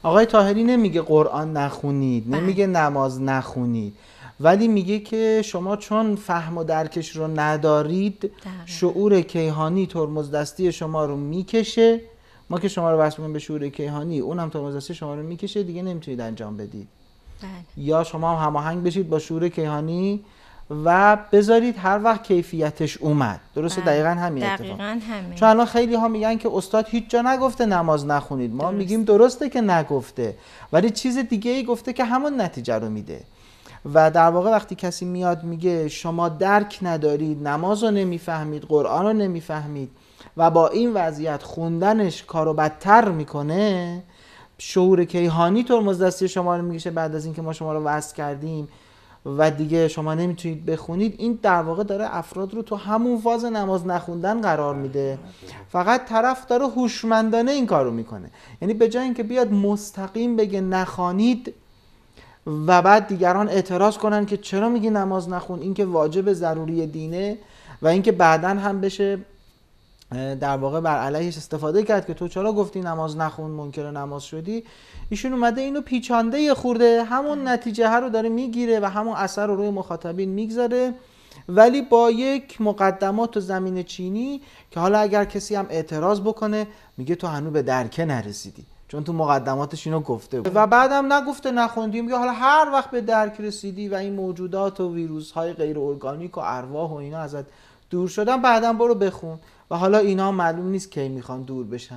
آقای طاهری نمیگه قرآن نخونید، نمیگه نماز نخونید، ولی میگه که شما چون فهم و درکش رو ندارید شعور کیهانی ترمز دستی شما رو میکشه. ما که شما رو وصل می‌کنیم به شعور کیهانی، اونم ترمز دستی شما رو میکشه، دیگه نمیتونید انجام بدید. یا شما هم هماهنگ بشید با شعور کیهانی و بذارید هر وقت کیفیتش اومد. درسته؟ دقیقاً همین اتفاق. چون الان خیلی ها میگن که استاد هیچ جا نگفته نماز نخونید. ما میگیم درسته که نگفته، ولی چیز دیگه ای گفته که همون نتیجه رو میده. و در واقع وقتی کسی میاد میگه شما درک ندارید، نماز رو نمیفهمید، قرآن رو نمیفهمید و با این وضعیت خوندنش کارو بدتر میکنه، شعور کیهانی ترمز دستی شما رو میکشه بعد از اینکه ما شما رو وصل کردیم و دیگه شما نمیتونید بخونید، این در واقع داره افراد رو تو همون فاز نماز نخوندن قرار میده. فقط طرف داره هوشمندانه این کارو میکنه. یعنی به جای اینکه بیاد مستقیم بگه نخوانید و بعد دیگران اعتراض کنن که چرا میگی نماز نخون، این که واجب ضروری دینه و اینکه بعداً هم بشه در واقع بر علیهش استفاده کرد که تو چرا گفتی نماز نخون، منکر نماز شدی، ایشون اومده اینو پیچانده خورده، همون نتیجه ها رو داره میگیره و همون اثر رو روی مخاطبین میگذاره، ولی با یک مقدمات و زمین چینی که حالا اگر کسی هم اعتراض بکنه میگه تو هنوز به درکه نرسیدی، چون تو مقدماتش اینو گفته بود و بعدم نگفته نخوندیم. میگه حالا هر وقت به درک رسیدی و این موجودات و ویروس های غیر ارگانیک و ارواح و اینا ازت دور شدن، بعدم برو بخون و حالا اینا معلوم نیست کی میخوان دور بشن.